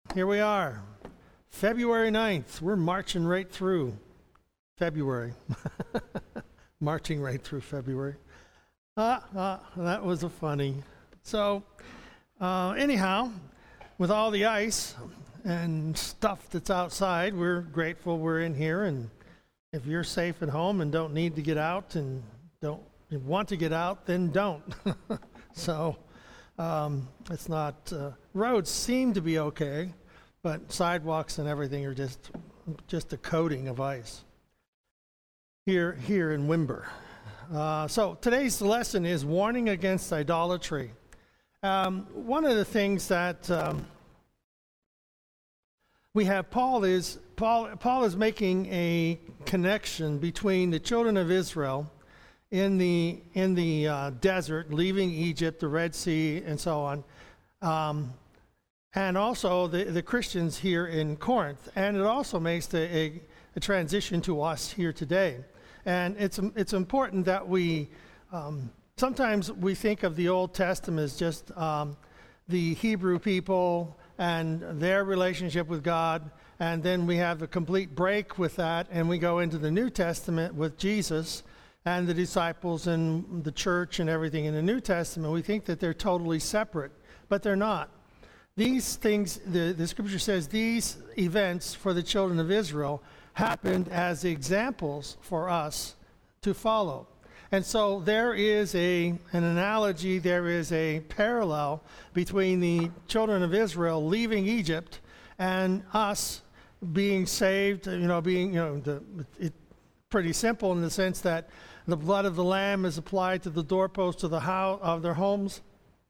Here we are, February 9th. We're marching right through February. Marching right through February. That was a funny. So, anyhow, with all the ice and stuff that's outside, we're grateful we're in here. And if you're safe at home and don't need to get out and don't want to get out, then don't. So, it's not, roads seem to be okay, but sidewalks and everything are just a coating of ice here in Wimber. So today's lesson is warning against idolatry. One of the things that we have, Paul is making a connection between the children of Israel in the desert, leaving Egypt, the Red Sea, and so on, and also the Christians here in Corinth. And it also makes a transition to us here today. And it's important that we sometimes we think of the Old Testament as just the Hebrew people and their relationship with God, and then we have a complete break with that, and we go into the New Testament with Jesus and the disciples and the church and everything in the New Testament. We think that they're totally separate, but they're not. These things, the scripture says, these events for the children of Israel happened as examples for us to follow. And so there is an analogy, there is a parallel between the children of Israel leaving Egypt and us being saved, it's pretty simple in the sense that the blood of the Lamb is applied to the doorpost of the house of their homes.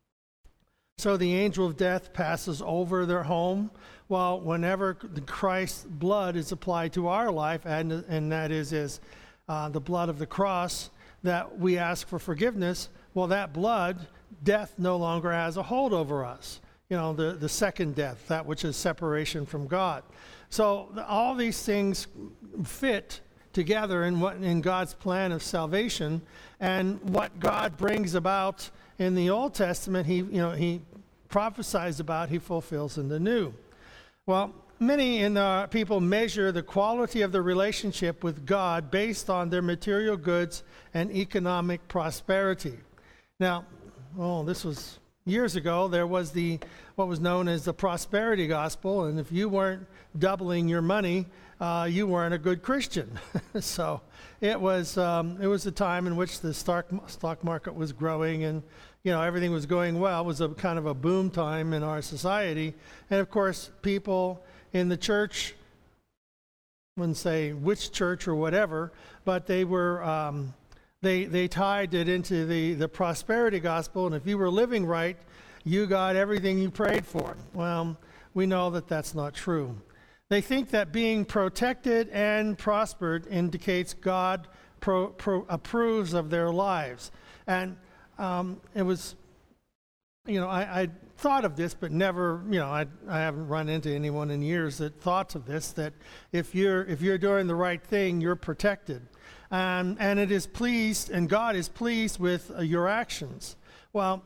So the angel of death passes over their home. Well, whenever Christ's blood is applied to our life, and that is the blood of the cross, that we ask for forgiveness, well, that blood, death no longer has a hold over us. The second death, that which is separation from God. So all these things fit together in God's plan of salvation, and what God brings about in the Old Testament, he prophesies about, he fulfills in the New. Well, many in the people measure the quality of the relationship with God based on their material goods and economic prosperity. Now, this was years ago. There was what was known as the prosperity gospel, and if you weren't doubling your money, you weren't a good Christian. So it was a time in which the stock market was growing, and everything was going well. It was a kind of a boom time in our society, and of course, people in the church, I wouldn't say which church or whatever, but they were they tied it into the prosperity gospel, and if you were living right, you got everything you prayed for. Well, we know that that's not true. They think that being protected and prospered indicates God approves of their lives. And it was, I thought of this, but never, I haven't run into anyone in years that thought of this, that if you're doing the right thing, you're protected. And it is pleased, and God is pleased with your actions. Well,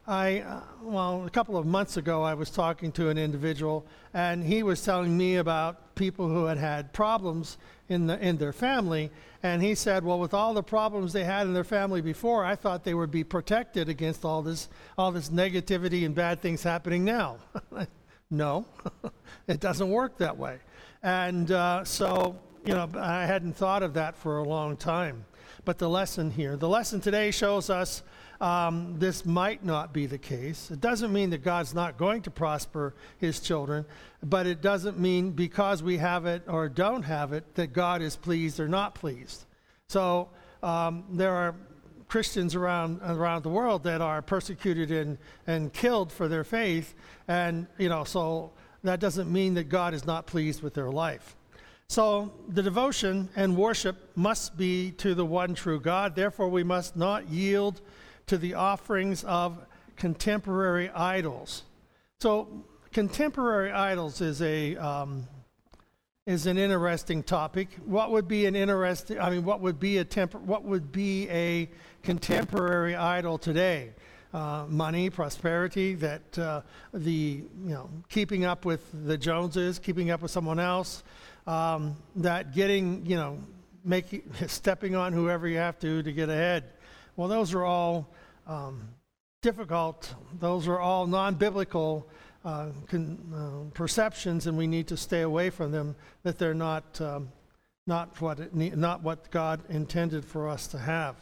a couple of months ago, I was talking to an individual, and he was telling me about people who had problems in their family, and he said, well, with all the problems they had in their family before, I thought they would be protected against all this negativity and bad things happening now. No, it doesn't work that way. And so I hadn't thought of that for a long time. But the lesson today shows us this might not be the case. It doesn't mean that God's not going to prosper his children, but it doesn't mean because we have it or don't have it that God is pleased or not pleased. So there are Christians around the world that are persecuted and killed for their faith, and so that doesn't mean that God is not pleased with their life. So the devotion and worship must be to the one true God. Therefore, we must not yield to the offerings of contemporary idols. So contemporary idols is an interesting topic. What would be what would be a contemporary idol today? money, prosperity, that keeping up with the Joneses, keeping up with someone else, that getting, stepping on whoever you have to get ahead. Well, those are all difficult. Those are all non-biblical perceptions, and we need to stay away from them. That they're not what God intended for us to have.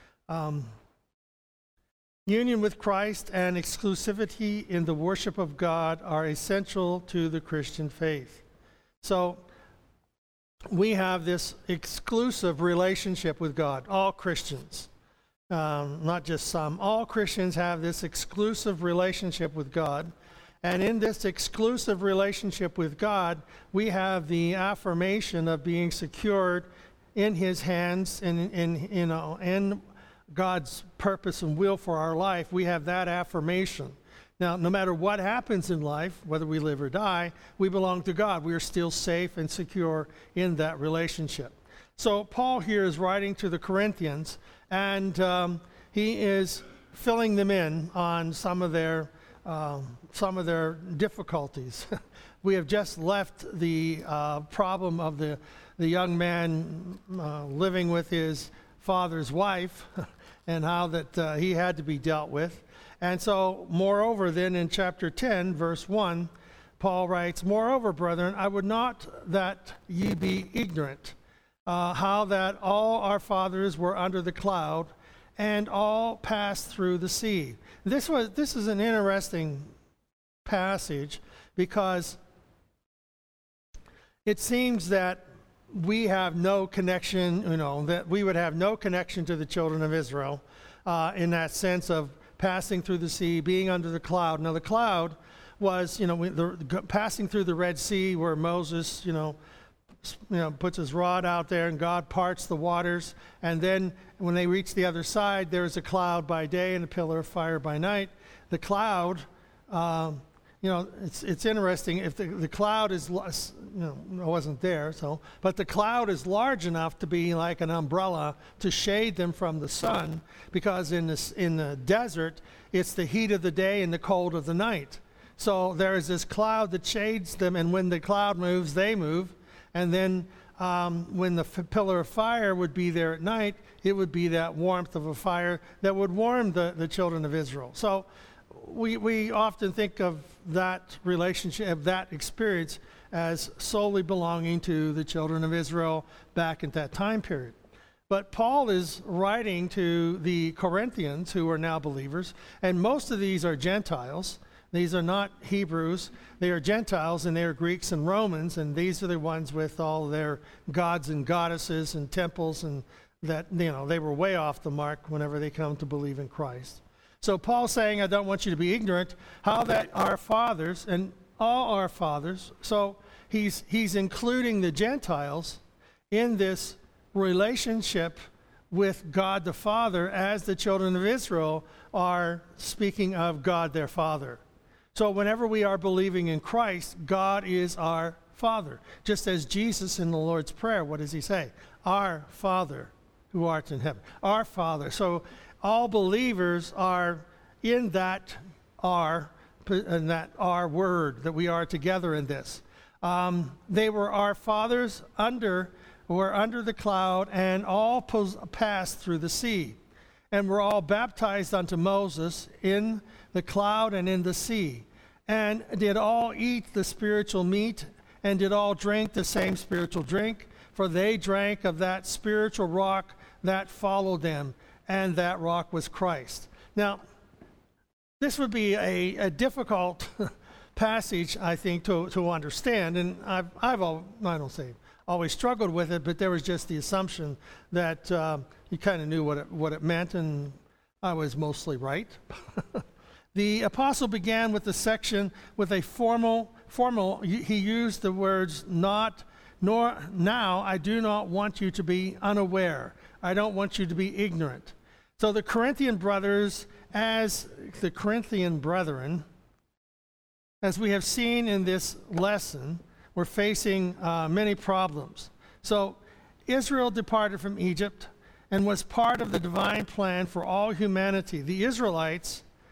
Union with Christ and exclusivity in the worship of God are essential to the Christian faith. So we have this exclusive relationship with God. All Christians, not just some. All Christians have this exclusive relationship with God. And in this exclusive relationship with God, we have the affirmation of being secured in His hands and in God's purpose and will for our life. We have that affirmation. Now, no matter what happens in life, whether we live or die, we belong to God. We are still safe and secure in that relationship. So Paul here is writing to the Corinthians, and he is filling them in on some of their difficulties. We have just left the problem of the young man living with his father's wife and how that he had to be dealt with. And so, moreover, then in chapter 10, verse 1, Paul writes, "Moreover, brethren, I would not that ye be ignorant, how that all our fathers were under the cloud, and all passed through the sea." This is an interesting passage, because it seems that we have no connection, that we would have no connection to the children of Israel in that sense of passing through the sea, being under the cloud. Now, the cloud was, passing through the Red Sea, where Moses, puts his rod out there and God parts the waters. And then when they reach the other side, there is a cloud by day and a pillar of fire by night. The cloud, it's interesting. If the cloud is, I wasn't there, but the cloud is large enough to be like an umbrella to shade them from the sun, because in the desert, it's the heat of the day and the cold of the night. So there is this cloud that shades them, and when the cloud moves, they move. And then when the pillar of fire would be there at night, it would be that warmth of a fire that would warm the children of Israel. So we often think of that relationship, of that experience, as solely belonging to the children of Israel back at that time period. But Paul is writing to the Corinthians, who are now believers, and most of these are Gentiles. These are not Hebrews. They are Gentiles, and they are Greeks and Romans, and these are the ones with all their gods and goddesses and temples, and that, they were way off the mark whenever they come to believe in Christ. So Paul's saying, I don't want you to be ignorant how that our fathers, and all our fathers, so he's including the Gentiles in this relationship with God the Father, as the children of Israel are speaking of God their Father. So whenever we are believing in Christ, God is our Father. Just as Jesus in the Lord's Prayer, what does he say? Our Father who art in heaven. Our Father. So all believers are in that R word, that we are together in this. They were our fathers were under the cloud, and all passed through the sea, and were all baptized unto Moses in the cloud and in the sea, and did all eat the spiritual meat, and did all drink the same spiritual drink, for they drank of that spiritual rock that followed them, and that rock was Christ. Now, this would be a difficult passage, I think, to understand, and I've always struggled with it, but there was just the assumption that you kind of knew what it meant, and I was mostly right. The apostle began with the section with a formal. He used the words "not," nor, "now I do not want you to be unaware. I don't want you to be ignorant." So the Corinthian brothers, as we have seen in this lesson, were facing many problems. So Israel departed from Egypt and was part of the divine plan for all humanity. The Israelites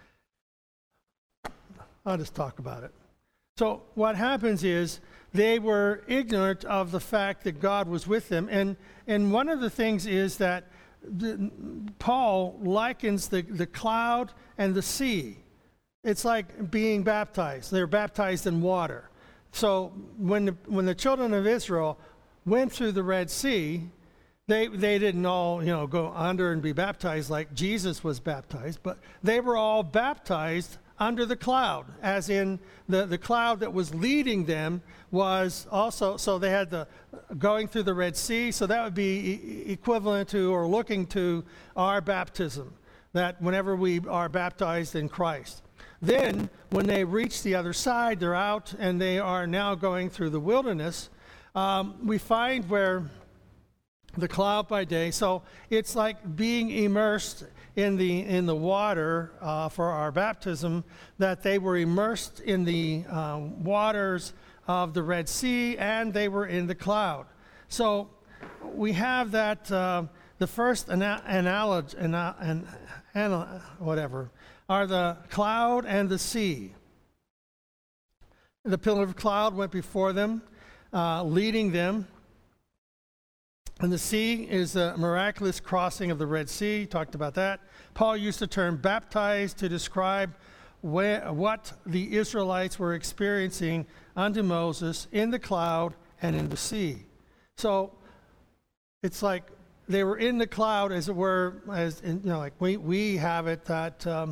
I'll just talk about it. So what happens is they were ignorant of the fact that God was with them. And one of the things is that Paul likens the cloud and the sea. It's like being baptized. They're baptized in water. So when the children of Israel went through the Red Sea, they didn't all go under and be baptized like Jesus was baptized, but they were all baptized under the cloud, as in the cloud that was leading them was also, so they had the going through the Red Sea, so that would be equivalent to or looking to our baptism, that whenever we are baptized in Christ. Then, when they reach the other side, they're out and they are now going through the wilderness. We find where the cloud by day, so it's like being immersed in the water for our baptism, that they were immersed in the waters of the Red Sea and they were in the cloud. So we have that the first analogy are the cloud and the sea. The pillar of cloud went before them, leading them. And the sea is a miraculous crossing of the Red Sea. Talked about that. Paul used the term baptized to describe what the Israelites were experiencing under Moses in the cloud and in the sea. So it's like they were in the cloud, as it were, like we have it, that the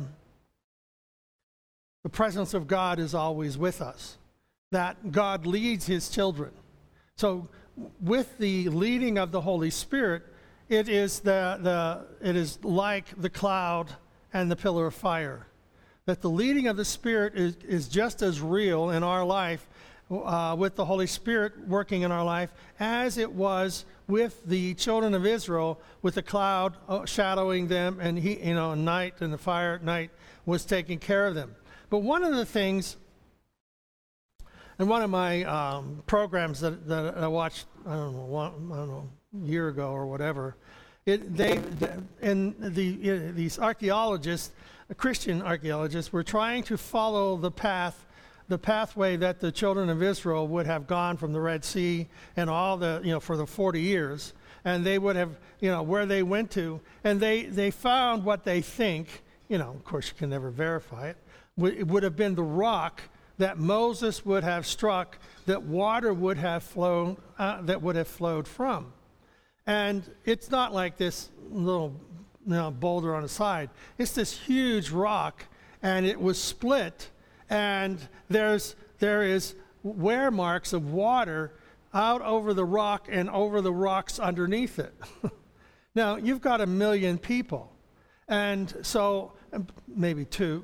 presence of God is always with us, that God leads his children. So with the leading of the Holy Spirit, it is it is like the cloud and the pillar of fire. That the leading of the Spirit is just as real in our life with the Holy Spirit working in our life as it was with the children of Israel, with the cloud shadowing them, and night, and the fire at night was taking care of them. But one of the things, and one of my programs that I watched, I don't know, a year ago or whatever, these archaeologists, Christian archaeologists, were trying to follow the pathway that the children of Israel would have gone from the Red Sea and all for the 40 years, and they would have, where they went to, and they found what they think, of course you can never verify it, it would have been the rock that Moses would have struck, that water would have flowed from. And it's not like this little boulder on the side. It's this huge rock, and it was split, and there is wear marks of water out over the rock and over the rocks underneath it. Now, you've got 1 million people, and so maybe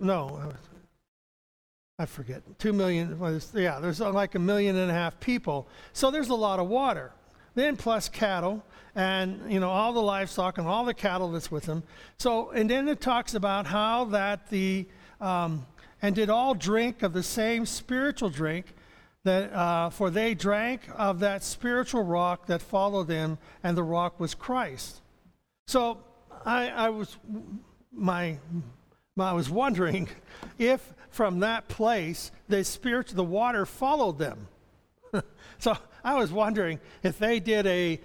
I forget, 2 million, there's like 1.5 million people. So there's a lot of water. Then plus cattle and, all the livestock and all the cattle that's with them. So, and then it talks about how that and did all drink of the same spiritual drink, that for they drank of that spiritual rock that followed them, and the rock was Christ. So I was wondering if from that place the water followed them. So I was wondering if they did an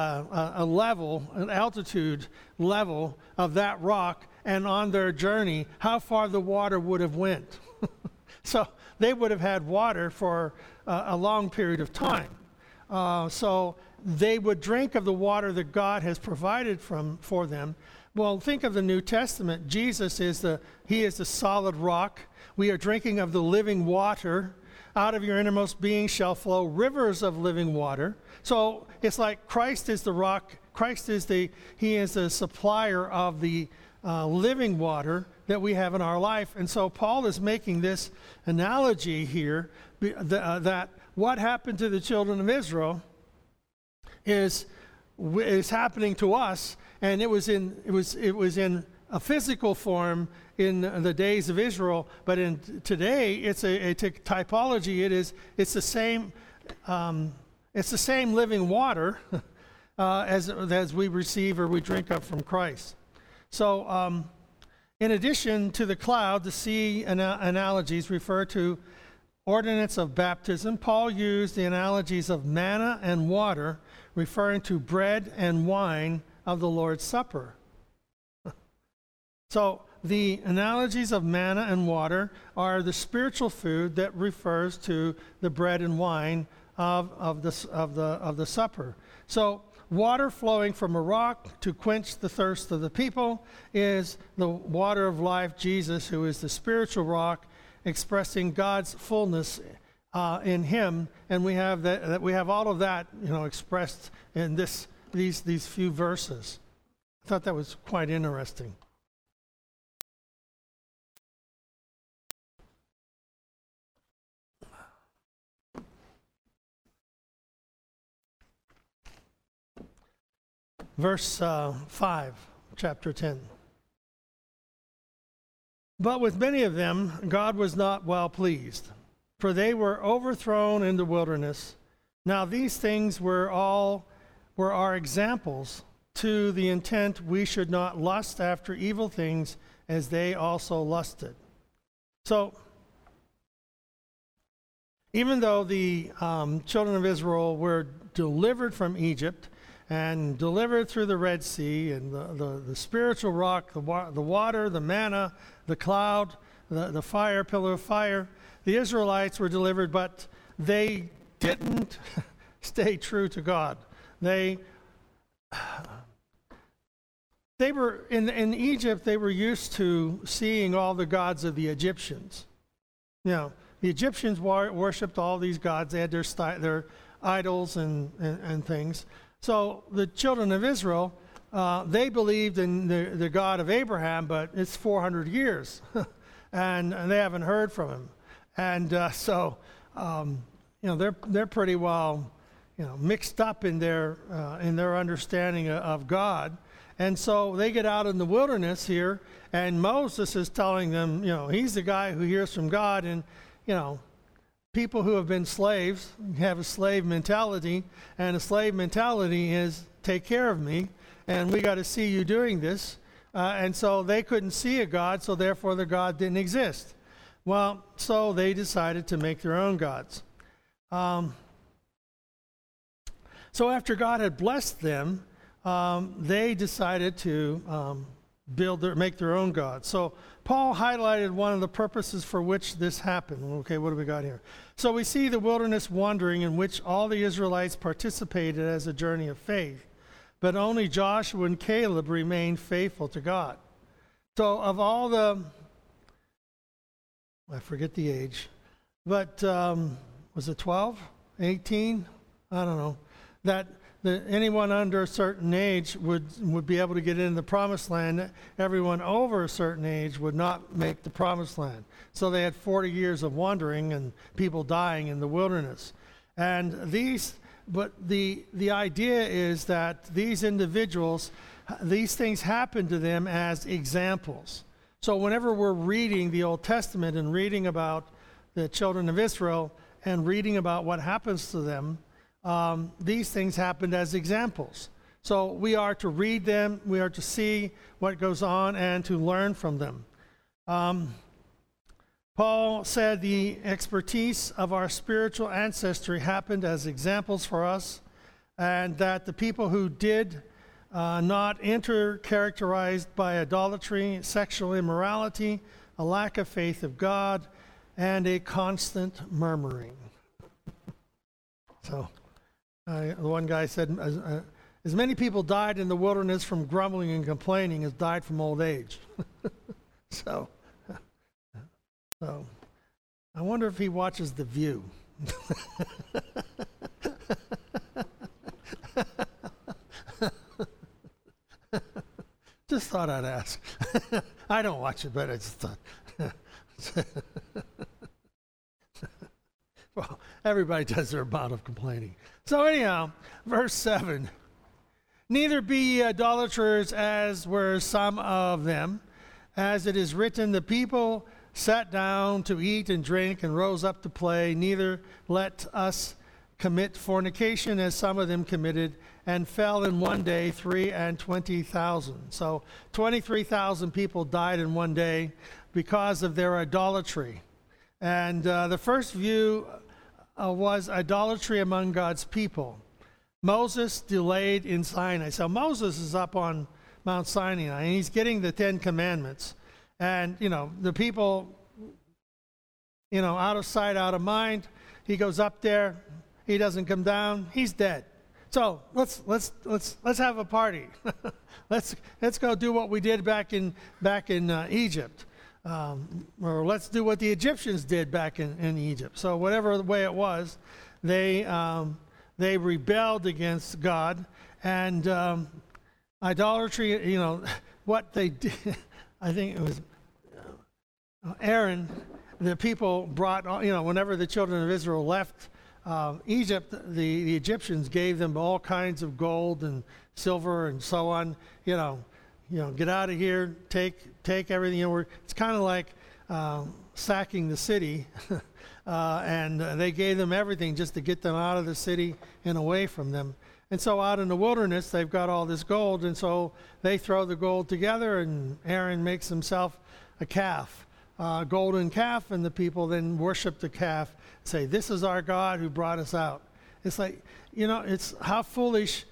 altitude level of that rock, and on their journey, how far the water would have went. So they would have had water for a long period of time. So they would drink of the water that God has provided for them. Well, think of the New Testament. Jesus is the solid rock. We are drinking of the living water. Out of your innermost being shall flow rivers of living water. So it's like Christ is the rock. Christ is the supplier of the living water that we have in our life. And so Paul is making this analogy here that what happened to the children of Israel is happening to us, and it was in a physical form in the days of Israel, but in today it's a typology. It's the same living water as we receive or we drink of from Christ. So In addition to the cloud, the sea analogies refer to ordinance of baptism. Paul used the analogies of manna and water, referring to bread and wine of the Lord's Supper. So the analogies of manna and water are the spiritual food that refers to the bread and wine of the supper. So water flowing from a rock to quench the thirst of the people is the water of life, Jesus, who is the spiritual rock, expressing God's fullness in Him, and we have all of that, expressed in these few verses. I thought that was quite interesting. Verse 5, chapter 10. But with many of them God was not well pleased, for they were overthrown in the wilderness. Now these things were our examples, to the intent we should not lust after evil things as they also lusted. So, even though the children of Israel were delivered from Egypt and delivered through the Red Sea and the spiritual rock, the water, the manna, the cloud, the fire, pillar of fire, the Israelites were delivered, but they didn't stay true to God. They were in Egypt. They were used to seeing all the gods of the Egyptians. The Egyptians worshipped all these gods. They had their idols and things. So the children of Israel, they believed in the God of Abraham, but it's 400 years, and they haven't heard from him. And so they're pretty well mixed up in their understanding of God. And so they get out in the wilderness here, and Moses is telling them, he's the guy who hears from God, and people who have been slaves have a slave mentality, and a slave mentality is take care of me, and we got to see you doing this. And so they couldn't see a God, so therefore the God didn't exist. Well, so they decided to make their own gods. So after God had blessed them, they decided to make their own gods. So Paul highlighted one of the purposes for which this happened. Okay, what do we got here? So we see the wilderness wandering in which all the Israelites participated as a journey of faith, but only Joshua and Caleb remained faithful to God. So of all I forget the age, but was it 12, 18? I don't know. That anyone under a certain age would be able to get into the promised land. Everyone over a certain age would not make the promised land. So they had 40 years of wandering and people dying in the wilderness. And the idea is that these individuals, these things happen to them as examples. So whenever we're reading the Old Testament and reading about the children of Israel and reading about what happens to them, these things happened as examples. So we are to read them, we are to see what goes on and to learn from them. Paul said the expertise of our spiritual ancestry happened as examples for us, and that the people who did not enter characterized by idolatry, sexual immorality, a lack of faith of God, and a constant murmuring. So the one guy said, as many people died in the wilderness from grumbling and complaining as died from old age. So I wonder if he watches The View. Just thought I'd ask. I don't watch it, but I just thought. Well, everybody does their amount of complaining. So anyhow, verse 7. Neither be ye idolaters as were some of them, as it is written, the people sat down to eat and drink and rose up to play. Neither let us commit fornication as some of them committed, and fell in one day 23,000. So 23,000 people died in one day because of their idolatry. And the first view was idolatry among God's people. Moses delayed in Sinai. So Moses is up on Mount Sinai, and he's getting the 10 Commandments. And, the people, out of sight, out of mind. He goes up there. He doesn't come down. He's dead. So let's have a party. let's go do what we did back in Egypt, or let's do what the Egyptians did back in Egypt. So whatever the way it was, they rebelled against God, and idolatry. What they did. I think it was Aaron. The people brought. Whenever the children of Israel left Egypt, the Egyptians gave them all kinds of gold and silver and so on. Get out of here, take everything. It's kind of like sacking the city, and they gave them everything just to get them out of the city and away from them. And so out in the wilderness, they've got all this gold, and so they throw the gold together, and Aaron makes himself a calf. Golden calf, and the people then worship the calf, say, "This is our God who brought us out." It's like, it's how foolish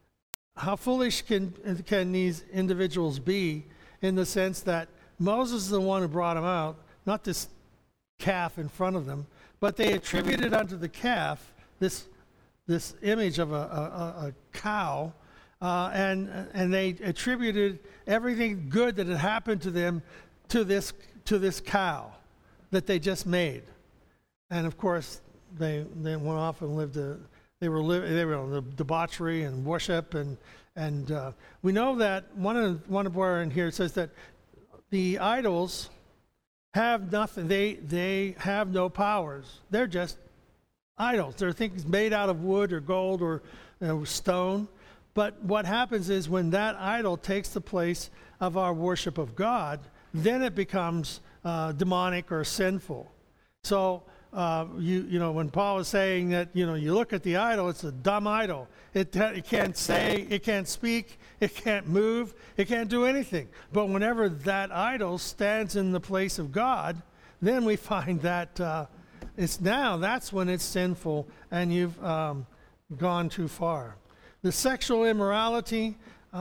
can these individuals be, in the sense that Moses is the one who brought them out, not this calf in front of them, but they attributed unto the calf this image of a cow, and they attributed everything good that had happened to them to this cow that they just made. And of course, they went off and lived. They were on the debauchery and worship, and we know that one of where in here it says that the idols have nothing. They have no powers. They're just idols. They're things made out of wood or gold or stone. But what happens is when that idol takes the place of our worship of God, then it becomes demonic or sinful. So when Paul is saying that you look at the idol, it's a dumb idol. It can't say, it can't speak, it can't move, it can't do anything. But whenever that idol stands in the place of God, then we find that that's when it's sinful and you've gone too far. The sexual immorality.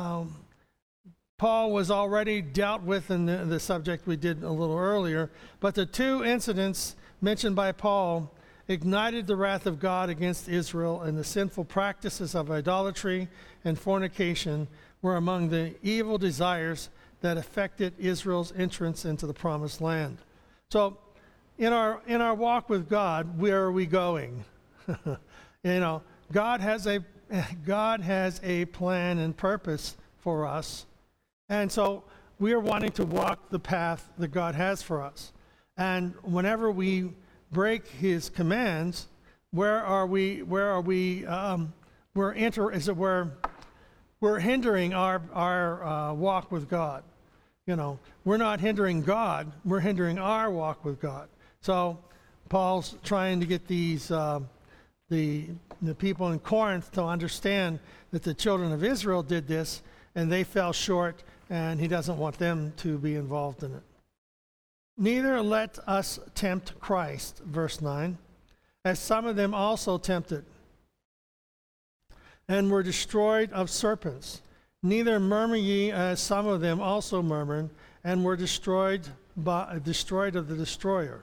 Paul was already dealt with in the subject we did a little earlier, but the two incidents mentioned by Paul ignited the wrath of God against Israel, and the sinful practices of idolatry and fornication were among the evil desires that affected Israel's entrance into the promised land. So in our walk with God, where are we going? God has a plan and purpose for us. And so we are wanting to walk the path that God has for us. And whenever we break His commands, we're hindering our walk with God. We're not hindering God, we're hindering our walk with God. So Paul's trying to get these the people in Corinth to understand that the children of Israel did this and they fell short, and he doesn't want them to be involved in it. Neither let us tempt Christ, verse 9, as some of them also tempted, and were destroyed of serpents. Neither murmur ye, as some of them also murmured, and were destroyed of the destroyer.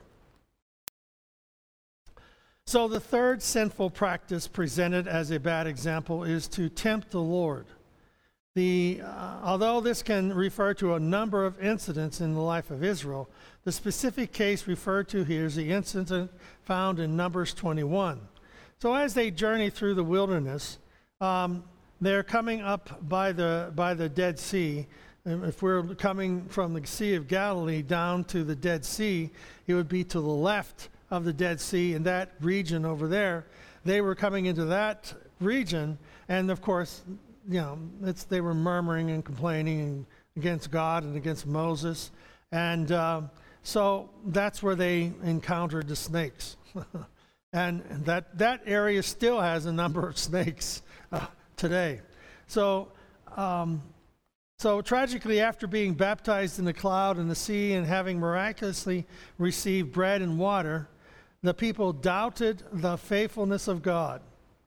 So the third sinful practice presented as a bad example is to tempt the Lord. Although this can refer to a number of incidents in the life of Israel, the specific case referred to here is the incident found in Numbers 21. So as they journey through the wilderness, they're coming up by the Dead Sea. And if we're coming from the Sea of Galilee down to the Dead Sea, it would be to the left of the Dead Sea in that region over there. They were coming into that region, and of course, they were murmuring and complaining against God and against Moses. And so that's where they encountered the snakes. And that area still has a number of snakes today. So tragically, after being baptized in the cloud and the sea and having miraculously received bread and water, the people doubted the faithfulness of God.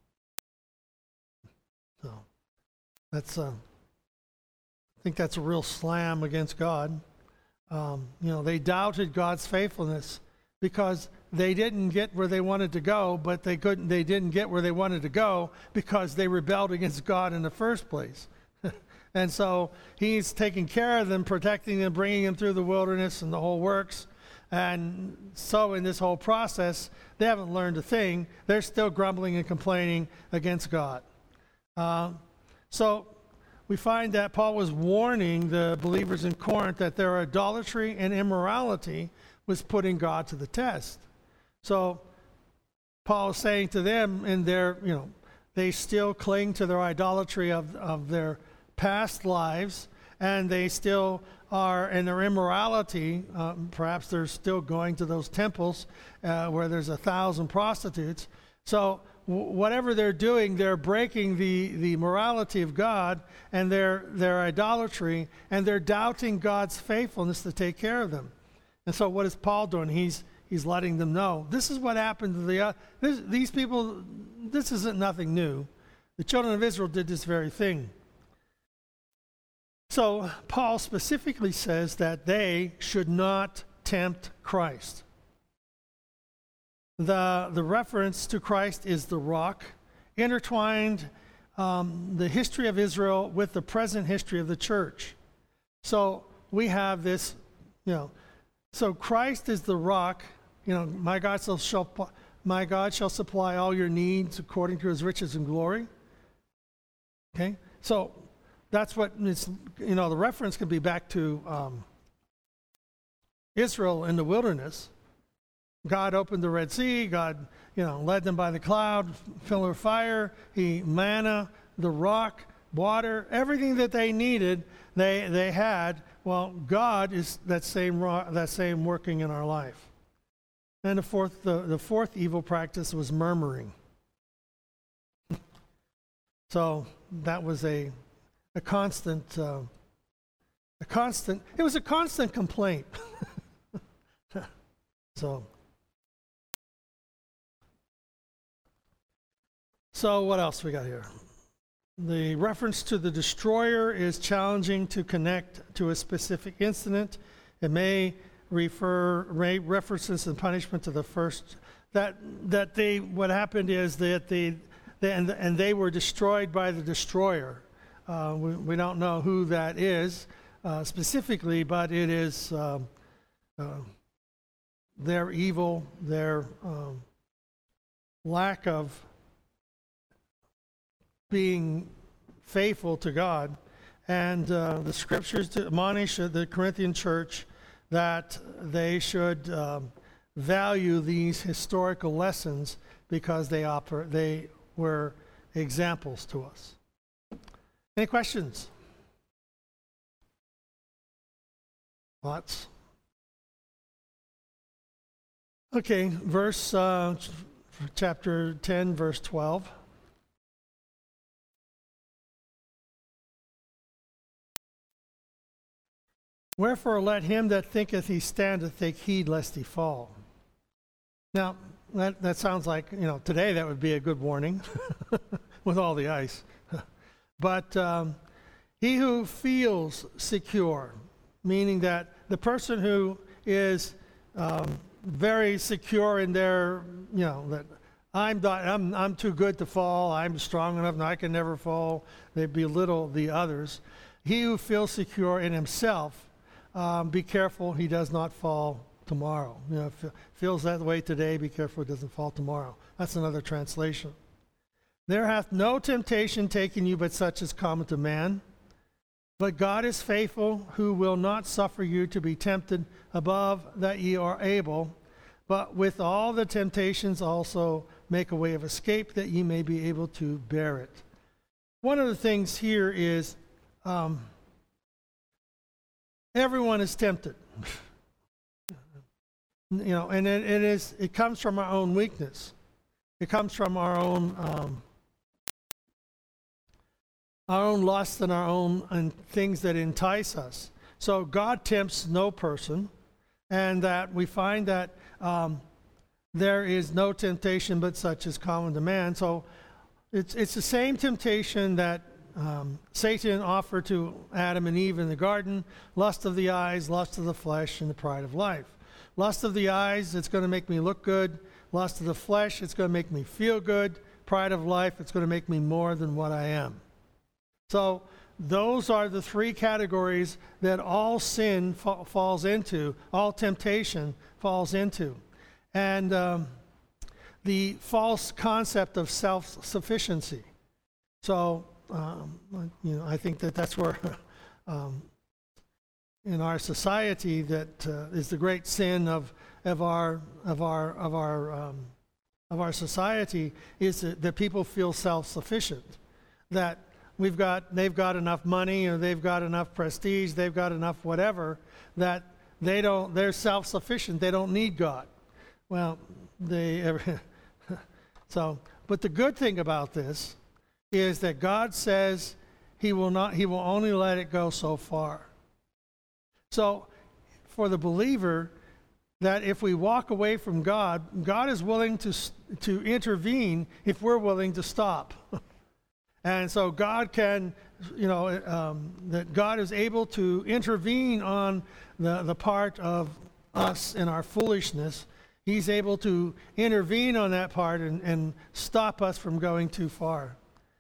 So I think that's a real slam against God. They doubted God's faithfulness because they didn't get where they wanted to go, but they didn't get where they wanted to go because they rebelled against God in the first place. And so he's taking care of them, protecting them, bringing them through the wilderness and the whole works. And so in this whole process, they haven't learned a thing. They're still grumbling and complaining against God. So we find that Paul was warning the believers in Corinth that their idolatry and immorality was putting God to the test. So Paul is saying to them, they still cling to their idolatry of their past lives, and they still are in their immorality. Perhaps they're still going to those temples where there's 1,000 prostitutes. So whatever they're doing, they're breaking the morality of God and their idolatry, and they're doubting God's faithfulness to take care of them. And so what is Paul doing? He's letting them know, this is what happened to these people. This isn't nothing new. The children of Israel did this very thing. So Paul specifically says that they should not tempt Christ. The reference to Christ is the rock, intertwined the history of Israel with the present history of the church. So we have this, so Christ is the rock. My God shall supply all your needs according to his riches and glory. Okay, so that's what it's, the reference could be back to Israel in the wilderness. God opened the Red Sea. God, led them by the cloud, pillar of fire. Manna, the rock, water, everything that they needed, they had. Well, God is that same working in our life. And the fourth evil practice was murmuring. So that was a constant complaint. So what else we got here? The reference to the destroyer is challenging to connect to a specific incident. It may references and punishment to the first. What happened is that they were destroyed by the destroyer. We don't know who that is specifically, but it is their evil, their lack of being faithful to God. And the scriptures admonish the Corinthian church that they should value these historical lessons because they were examples to us. Any questions? Thoughts? Okay, chapter 10, verse 12. Wherefore let him that thinketh he standeth take heed lest he fall. Now, that sounds like, today that would be a good warning with all the ice. But he who feels secure, meaning that the person who is very secure in their, that I'm too good to fall, I'm strong enough, and I can never fall, they belittle the others. He who feels secure in himself, be careful he does not fall tomorrow. Feels that way today, be careful he doesn't fall tomorrow. That's another translation. There hath no temptation taken you but such as common to man. But God is faithful, who will not suffer you to be tempted above that ye are able, but with all the temptations also make a way of escape that ye may be able to bear it. One of the things here is everyone is tempted. And it comes from our own weakness. It comes from our own lust and our own and things that entice us. So God tempts no person, and that we find that there is no temptation but such as common to man. So it's the same temptation that Satan offered to Adam and Eve in the garden: lust of the eyes, lust of the flesh, and the pride of life. Lust of the eyes, it's going to make me look good. Lust of the flesh, it's going to make me feel good. Pride of life, it's going to make me more than what I am. So those are the three categories that all sin falls into, all temptation falls into. And the false concept of self-sufficiency. So, I think that's where in our society that is the great sin of our society, is that people feel self-sufficient, that they've got enough money, or they've got enough prestige, they've got enough whatever, that they're self-sufficient, they don't need God. Well, but the good thing about this is that God says he will only let it go so far. So for the believer, that if we walk away from God, God is willing to intervene if we're willing to stop. And so God can, that God is able to intervene on the part of us in our foolishness. He's able to intervene on that part and stop us from going too far.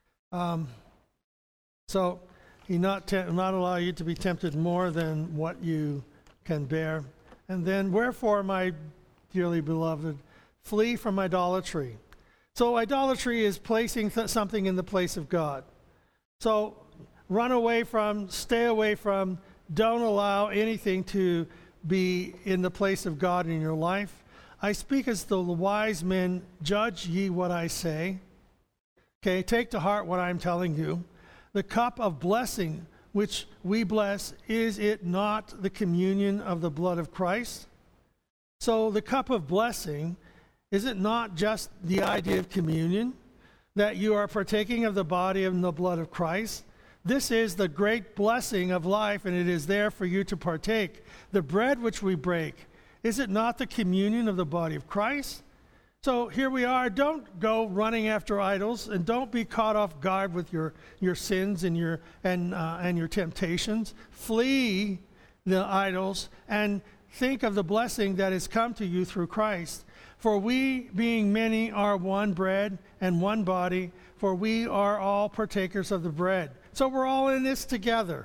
So he not allow you to be tempted more than what you can bear. And then, wherefore, my dearly beloved, flee from idolatry. So idolatry is placing something in the place of God. So run away from, stay away from, don't allow anything to be in the place of God in your life. I speak as the wise men, judge ye what I say. Okay, take to heart what I'm telling you. The cup of blessing which we bless, is it not the communion of the blood of Christ? So the cup of blessing, is it not just the idea of communion, that you are partaking of the body and the blood of Christ? This is the great blessing of life, and it is there for you to partake. The bread which we break, is it not the communion of the body of Christ? So here we are. Don't go running after idols, and don't be caught off guard with your sins and your temptations. Flee the idols and think of the blessing that has come to you through Christ. For we, being many, are one bread and one body, for we are all partakers of the bread. So we're all in this together.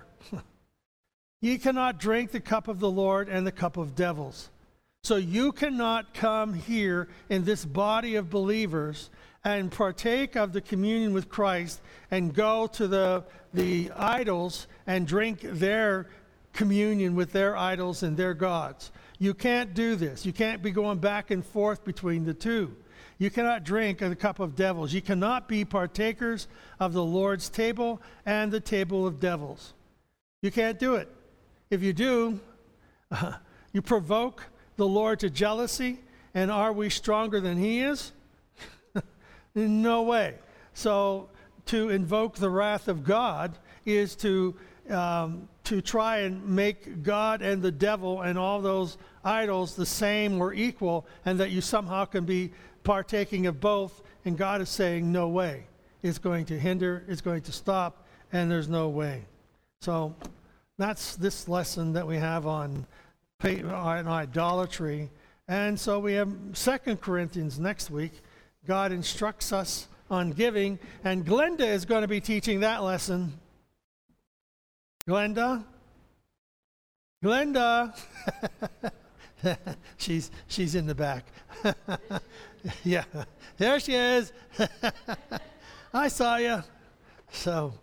Ye cannot drink the cup of the Lord and the cup of devils. So you cannot come here in this body of believers and partake of the communion with Christ and go to the idols and drink their communion with their idols and their gods. You can't do this. You can't be going back and forth between the two. You cannot drink the cup of devils. You cannot be partakers of the Lord's table and the table of devils. You can't do it. If you do, you provoke the Lord to jealousy, and are we stronger than he is? No way. So to invoke the wrath of God is to try and make God and the devil and all those idols the same or equal, and that you somehow can be partaking of both, and God is saying no way. It's going to hinder, it's going to stop, and there's no way. So that's this lesson that we have on idolatry. And so we have 2 Corinthians next week. God instructs us on giving, and Glenda is going to be teaching that lesson. Glenda? she's in the back. Yeah, there she is. I saw you. So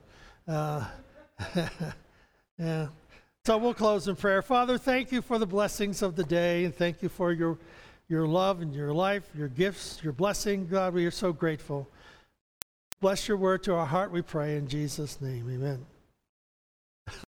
yeah. So we'll close in prayer. Father, thank you for the blessings of the day, and thank you for your love and your life, your gifts, your blessing. God, we are so grateful. Bless your word to our heart, we pray in Jesus' name. Amen.